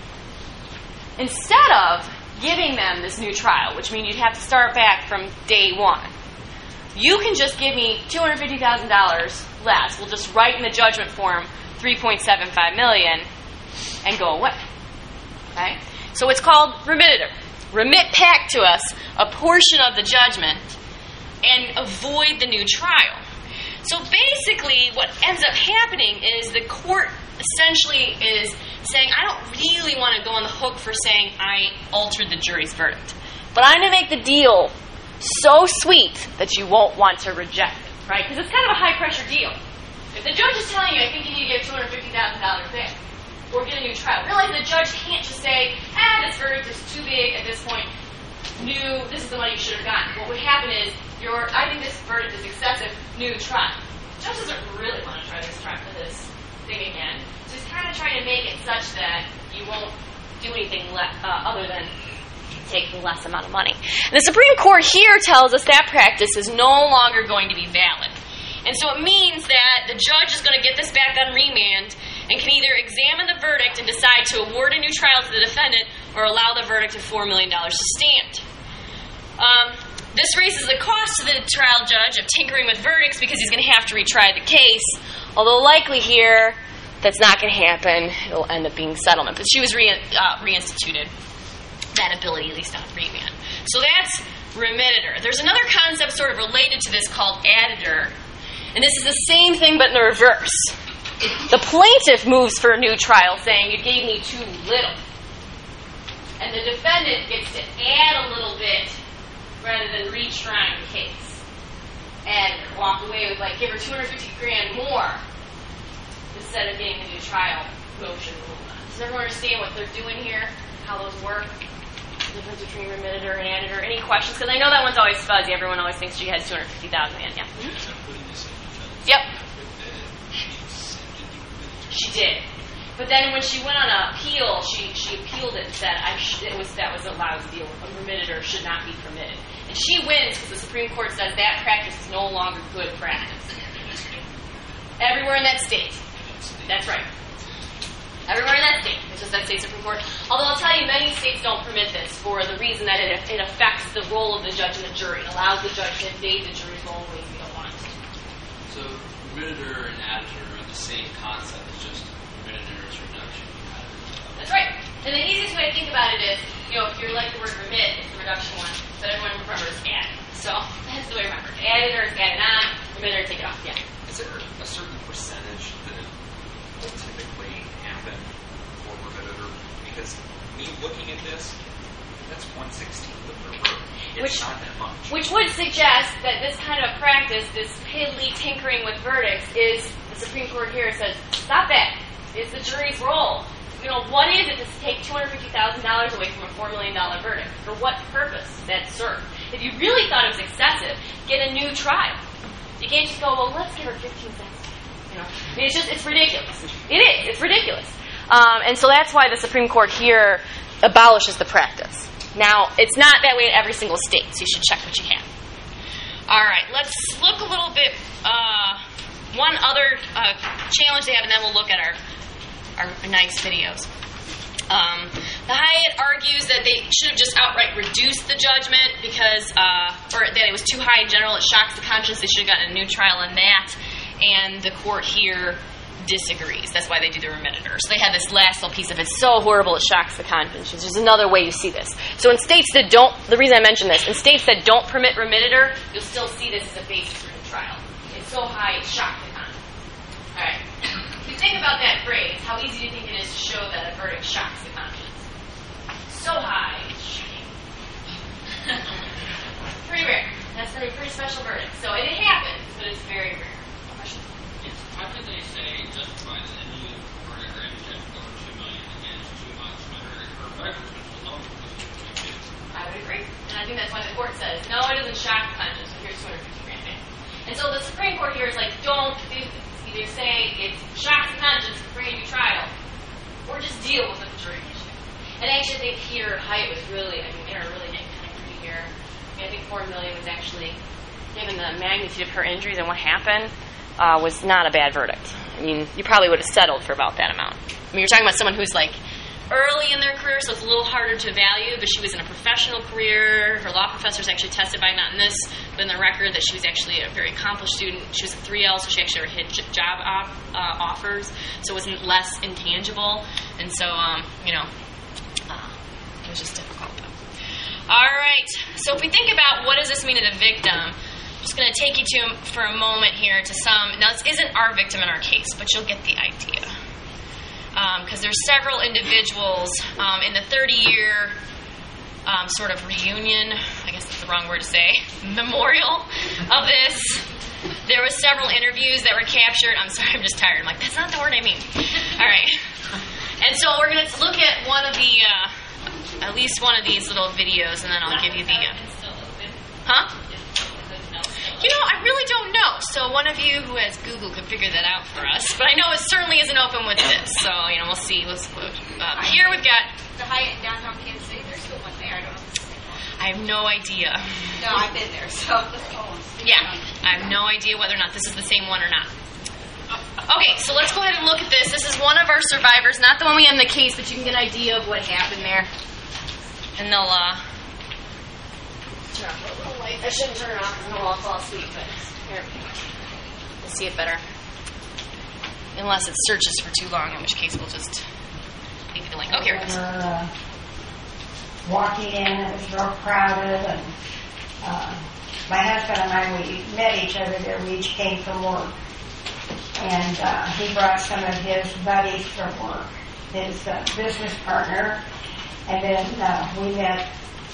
instead of giving them this new trial, which means you'd have to start back from day one, you can just give me two hundred fifty thousand dollars less. We'll just write in the judgment form three point seven five million dollars and go away. Okay? So it's called remittitor. Remit back to us a portion of the judgment and avoid the new trial. So basically what ends up happening is the court essentially is saying, I don't really want to go on the hook for saying I altered the jury's verdict. But I'm going to make the deal so sweet that you won't want to reject it, right? Because it's kind of a high-pressure deal. If the judge is telling you, I think you need to give two hundred fifty thousand dollars back, or get a new trial. Realize the judge can't just say, ah, this verdict is too big at this point. New, this is the money you should have gotten. What would happen is, your, I think this verdict is excessive, new trial. The judge doesn't really want to try this trial for this thing again. So he's kind of trying to make it such that you won't do anything le- uh, other than take the less amount of money. And the Supreme Court here tells us that practice is no longer going to be valid. And so it means that the judge is going to get this back on remand and can either examine the verdict and decide to award a new trial to the defendant or allow the verdict of four million dollars to stand. Um, this raises the cost to the trial judge of tinkering with verdicts because he's going to have to retry the case, although likely here that's not going to happen. It'll end up being settlement. But she was re- uh, reinstituted, that ability, at least on remand. So that's remittitor. There's another concept sort of related to this called additor, and this is the same thing but in the reverse. The plaintiff moves for a new trial saying, you gave me too little. And the defendant gets to add a little bit rather than retrying the case. And walk away with, like, give her two hundred fifty grand more instead of getting the new trial motion ruled on. Does everyone understand what they're doing here? How those work? The difference between remittitor and additor. Any questions? Because I know that one's always fuzzy. Everyone always thinks she has two hundred fifty thousand dollars in. Yeah. Mm-hmm. Yep. She did. But then when she went on an appeal, she, she appealed it and said I sh- it was that was allowed to deal with. A remittitor should not be permitted. And she wins because the Supreme Court says that practice is no longer good practice. Everywhere in that state. That's right. Everywhere in that state. It's just that state Supreme Court. Although I'll tell you, many states don't permit this for the reason that it, it affects the role of the judge and the jury. It allows the judge to invade the jury's role in ways we don't want to. So remittitor and additor are the same concept. It's just remittitor's reduction. That's right. And the easiest way to think about it is, you know, if you like the word remit, it's the reduction one. But everyone remembers add. So that's the way to remember. Additor is add it on. Remitter, take it off. Yeah. Is there a certain percentage that will typically happen for remittitor? Because me looking at this, that's one sixteenth of their work. It's Which, not that much. Which would suggest that this kind of practice, this piddly tinkering with verdicts, is, the Supreme Court here says, stop that. It's the jury's role. You know, what is it to take two hundred fifty thousand dollars away from a four million dollars verdict? For what purpose does that serve? If you really thought it was excessive, get a new trial. You can't just go, well, let's give her fifteen cents. You know, I mean, it's just, it's ridiculous. It is. It's ridiculous. Um, and so that's why the Supreme Court here abolishes the practice. Now, it's not that way in every single state, so you should check what you have. All right, let's look a little bit, uh, one other uh, challenge they have, and then we'll look at our, our nice videos. Um, The Hyatt argues that they should have just outright reduced the judgment because, uh, or that it was too high in general. It shocks the conscience. They should have gotten a new trial on that. And the court here disagrees. That's why they do the remediator. So they have this last little piece of it's so horrible it shocks the conscience. There's another way you see this. So in states that don't, the reason I mention this, in states that don't permit remediator, you'll still see this as a basis for the trial. It's so high it shocks the conscience. All right. If you think about that phrase, how easy do you think it is to show that a verdict shocks the conscience? So high, it's shocking. Pretty rare. That's a pretty special verdict. So it happens, but it's very rare. Yes. How could they say justify that any verdict or any judgment over two million again is too much when her record was below two? I would agree. And I think that's why the court says, no, it doesn't shock the conscience, so here's two hundred fifty grand back. And so the Supreme Court here is like, don't do this. Either say it shocks the conscience, bring a new trial, or just deal with the jury issue. And actually, I think here, Hyatt was really, I mean, they were really kind of pretty here. I mean, I think four million was actually, given the magnitude of her injuries and what happened, uh, was not a bad verdict. I mean, you probably would have settled for about that amount. I mean, you're talking about someone who's like early in their career, so it's a little harder to value, but she was in a professional career. Her law professors actually testified, not in this, but in the record, that she was actually a very accomplished student. She was a three L, so she actually hit job op, uh, offers, so it wasn't less intangible. And so, um, you know, uh, it was just difficult. All right, so if we think about what does this mean to the victim, I'm just going to take you to, for a moment here, to some, now this isn't our victim in our case, but you'll get the idea. Because um, there's several individuals um, in the thirty-year um, sort of reunion, I guess that's the wrong word to say, memorial of this. There was several interviews that were captured. I'm sorry, I'm just tired. I'm like, that's not the word I mean. All right. And so we're going to look at one of the, uh, at least one of these little videos, and then I'll give you the... Uh, huh? You know, I really don't know. So one of you who has Google could figure that out for us. But I know it certainly isn't open with this. So, you know, we'll see. Let's, uh, here we've got... The Hyatt in downtown Kansas City, there's still one there. I don't know if it's the same one. I have no idea. No, I've been there, so... Yeah, I have no idea whether or not this is the same one or not. Okay, so let's go ahead and look at this. This is one of our survivors. Not the one we have in the case, but you can get an idea of what happened there. And they'll, uh... turn off a little light. I shouldn't turn it off because I'll fall asleep, but here. We'll see it better. Unless it searches for too long, in which case we'll just give you the link. Oh, here it is. We were uh, walking in, it was real crowded, and uh, my husband and I, we met each other there. We each came from work. And uh, he brought some of his buddies from work, his uh, business partner, and then uh, we met.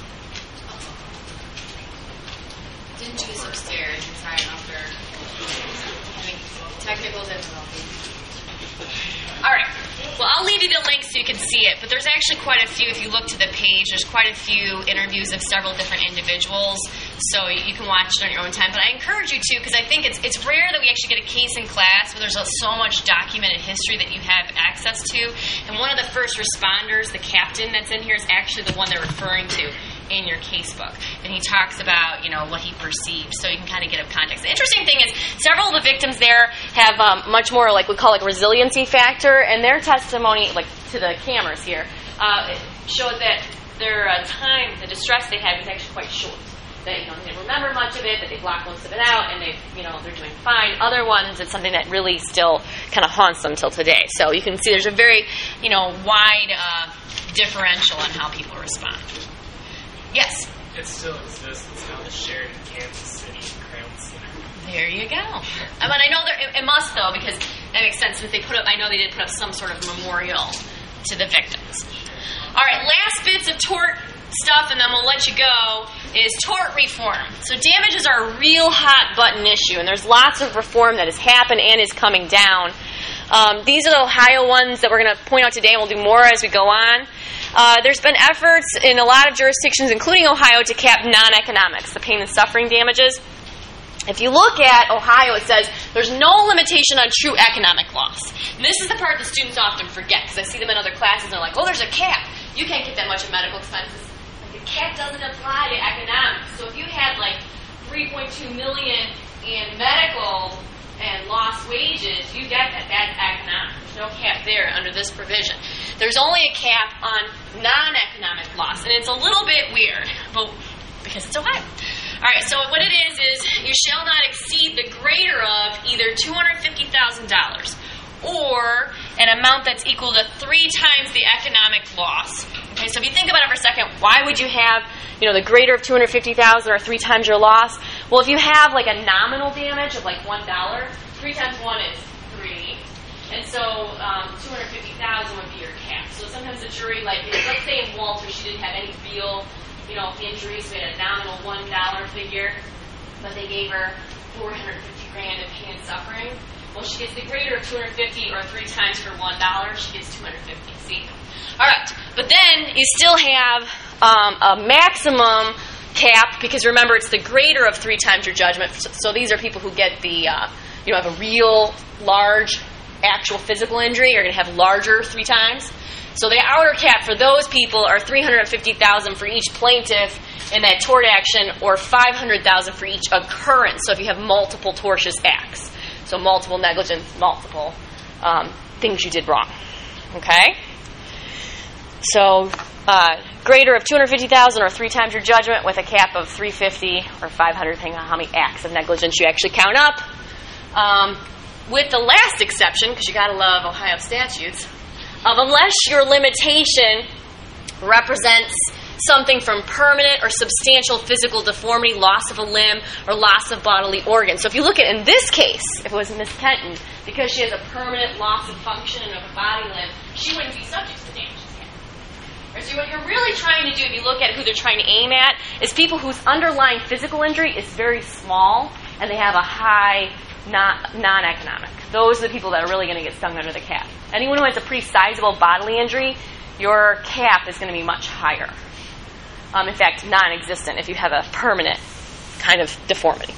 Didn't choose upstairs. I'm sorry, after having technical difficulties. All right. Well, I'll leave you the link so you can see it. But there's actually quite a few. If you look to the page, there's quite a few interviews of several different individuals. So you can watch it on your own time. But I encourage you to, because I think it's it's rare that we actually get a case in class where there's so much documented history that you have access to. And one of the first responders, the captain that's in here, is actually the one they're referring to in your casebook. And he talks about, you know, what he perceived, so you can kind of get a context. The interesting thing is several of the victims there have um, much more, like we call it, resiliency factor, and their testimony, like to the cameras here, uh, showed that their uh, time, the distress they had was actually quite short. That, you know, they didn't remember much of it, but they blocked most of it out, and they, you know, they're doing fine. Other ones, it's something that really still kind of haunts them till today. So you can see there's a very, you know, wide uh, differential on how people respond. Yes? It still exists. It's now the Sheridan, Kansas City Crown Center. There you go. I mean, I know there, it, it must, though, because that makes sense. Since they put up, I know they did put up some sort of memorial to the victims. All right, last bits of tort stuff, and then we'll let you go, is tort reform. So damages are a real hot button issue, and there's lots of reform that has happened and is coming down. Um, these are the Ohio ones that we're going to point out today, and we'll do more as we go on. Uh, there's been efforts in a lot of jurisdictions, including Ohio, to cap non-economics, the pain and suffering damages. If you look at Ohio, it says there's no limitation on true economic loss. And this is the part that students often forget, because I see them in other classes, and they're like, oh, there's a cap. You can't get that much in medical expenses. Like, the cap doesn't apply to economics. So if you had, like, three point two million dollars in medical and lost wages, you get that. That's economics. There's no cap there under this provision. there's only a cap on non-economic loss. And it's a little bit weird, but because it's Ohio. All right, so what it is is you shall not exceed the greater of either two hundred fifty thousand dollars or an amount that's equal to three times the economic loss. Okay, so if you think about it for a second, why would you have, you know, the greater of two hundred fifty thousand dollars or three times your loss? Well, if you have like a nominal damage of like one dollar, three times one is three. And so um, two hundred fifty thousand dollars would be your cap. So sometimes the jury, like, let's say in Walter, she didn't have any real, you know, injuries, we had a nominal one dollar figure, but they gave her four hundred fifty grand in pain and suffering. Well, she gets the greater of two hundred fifty or three times her one dollar, she gets two hundred fifty. See? All right. But then you still have um, a maximum cap, because remember, it's the greater of three times your judgment. So, so these are people who get the, uh, you know, have a real large actual physical injury, are going to have larger three times. So the outer cap for those people are three hundred fifty thousand dollars for each plaintiff in that tort action, or five hundred thousand dollars for each occurrence. So if you have multiple tortious acts, so multiple negligence, multiple um, things you did wrong. Okay? So uh, greater of two hundred fifty thousand dollars or three times your judgment, with a cap of three hundred fifty thousand dollars or five hundred thousand dollars, depending on how many acts of negligence you actually count up. Um, with the last exception, because you got to love Ohio statutes, of unless your limitation represents something from permanent or substantial physical deformity, loss of a limb, or loss of bodily organ. So if you look at, in this case, if it was Miss Kenton, because she has a permanent loss of function of a body limb, she wouldn't be subject to damages. Right, so what you're really trying to do, if you look at who they're trying to aim at, is people whose underlying physical injury is very small, and they have a high non- non-economic. Those are the people that are really going to get stung under the cap. Anyone who has a pretty sizable bodily injury, your cap is going to be much higher. Um, in fact, non-existent if you have a permanent kind of deformity.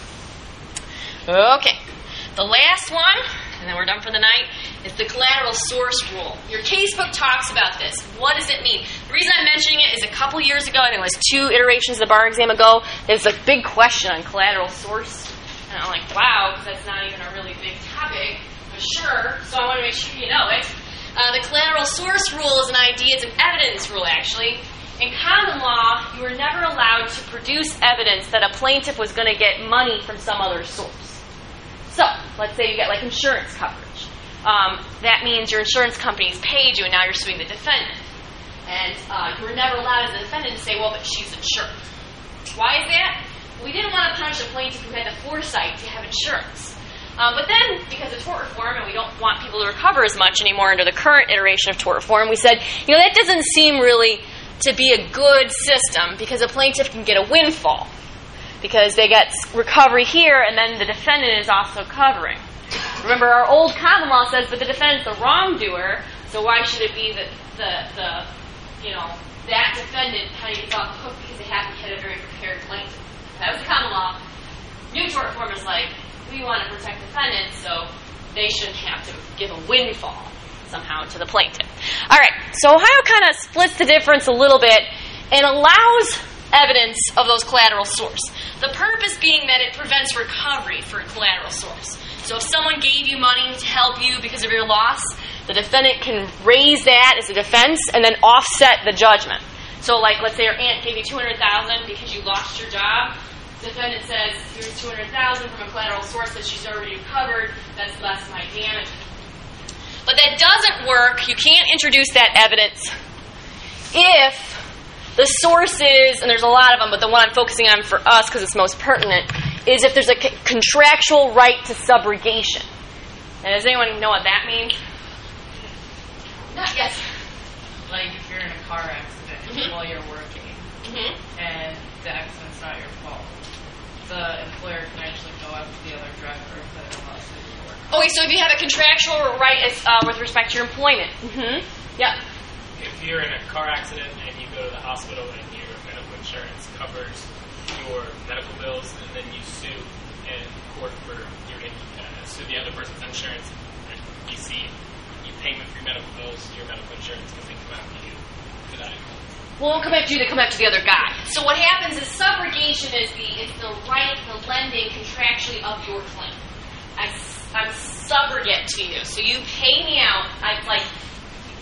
Okay. The last one, and then we're done for the night, is the collateral source rule. Your casebook talks about this. What does it mean? The reason I'm mentioning it is a couple years ago, and it was two iterations of the bar exam ago, there's a big question on collateral source. And I'm like, wow, because that's not even a really big topic, but sure, so I want to make sure you know it. Uh, the collateral source rule is an idea, it's an evidence rule actually. In common law, you were never allowed to produce evidence that a plaintiff was going to get money from some other source. So, let's say you get like insurance coverage. Um, that means your insurance company's paid you and now you're suing the defendant. And uh, you were never allowed as a defendant to say, well, but she's insured. Why is that? We didn't want to punish a plaintiff who had the foresight to have insurance. Um, but then, because of tort reform, and we don't want people to recover as much anymore under the current iteration of tort reform, we said, you know, that doesn't seem really to be a good system, because a plaintiff can get a windfall because they get recovery here and then the defendant is also covering. Remember, our old common law says, but the defendant's the wrongdoer, so why should it be that the, the, you know, that defendant kind of gets off the hook because they haven't had a very prepared plaintiff? That was the common law. New tort reform is like, we want to protect defendants, so they shouldn't have to give a windfall somehow to the plaintiff. All right, so Ohio kind of splits the difference a little bit and allows evidence of those collateral source. The purpose being that it prevents recovery for a collateral source. So if someone gave you money to help you because of your loss, the defendant can raise that as a defense and then offset the judgment. So like, let's say your aunt gave you two hundred thousand dollars because you lost your job. The defendant says, here's two hundred thousand dollars from a collateral source that she's already recovered. That's less my damage. But that doesn't work. You can't introduce that evidence if the source is, and there's a lot of them, but the one I'm focusing on for us because it's most pertinent, is if there's a c- contractual right to subrogation. And does anyone know what that means? Not yes. Like if you're in a car accident mm-hmm. while you're working mm-hmm. and the accident's not your fault, the employer can actually go after the other driver if that allows them to work. Okay, so if you have a contractual right as, uh, with respect to your employment. Mm-hmm. Yeah. If you're in a car accident and you go to the hospital and your medical insurance covers your medical bills, and then you sue in court for your uh, sue the other person's insurance, you see you payment for your medical bills, your medical insurance, because they come after you for that. Well, won't come after you, they come after the other guy. So what happens is subrogation is the is the right, the lending contractually of your claim. I, I'm subrogate to you, so you pay me out. I like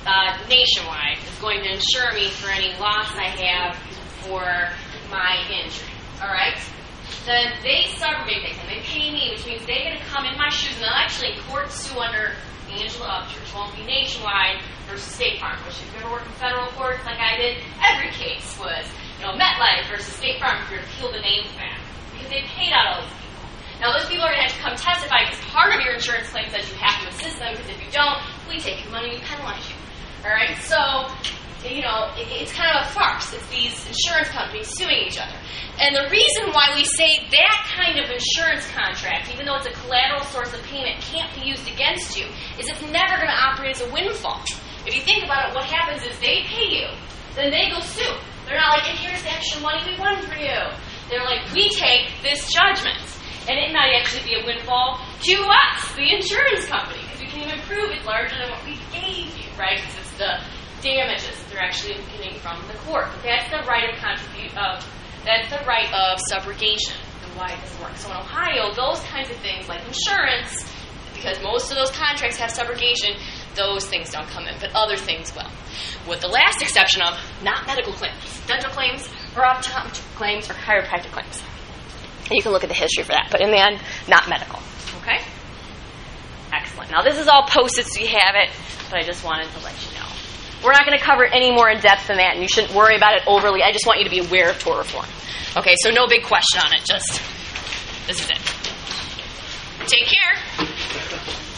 uh, Nationwide is going to insure me for any loss I have for my injury. All right? Then they subrogate that claim. They pay me, which means they're going to come in my shoes, and they'll actually in court sue under Angela Upchurch. It won't be Nationwide versus State Farm, which if you ever worked in federal courts like I did, every case was, you know, MetLife versus State Farm if you're to peel the names back. Because they paid out all these people. Now, those people are going to have to come testify because part of your insurance claim says you have to assist them, because if you don't, we take your money and we penalize you. All right? So, you know, it, it's kind of a farce. It's these insurance companies suing each other. And the reason why we say that kind of insurance contract, even though it's a collateral source of payment, can't be used against you, is it's never going to operate as a windfall. If you think about it, what happens is they pay you, then they go sue. They're not like, and here's the extra money we won for you. They're like, we take this judgment. And it might actually be a windfall to us, the insurance company, because we can even prove it's larger than what we gave you, right? Because it's the damages that they're actually getting from the court. But that's the right of contribute of that's the right of subrogation and why it doesn't work. So in Ohio, those kinds of things like insurance, because most of those contracts have subrogation, those things don't come in, but other things will. With the last exception of not medical claims, dental claims, or optometric claims, or chiropractic claims. And you can look at the history for that, but in the end, not medical. Okay? Excellent. Now, this is all posted so you have it, but I just wanted to let you know. We're not going to cover it any more in depth than that, and you shouldn't worry about it overly. I just want you to be aware of tort reform. Okay, so no big question on it, just this is it. Take care.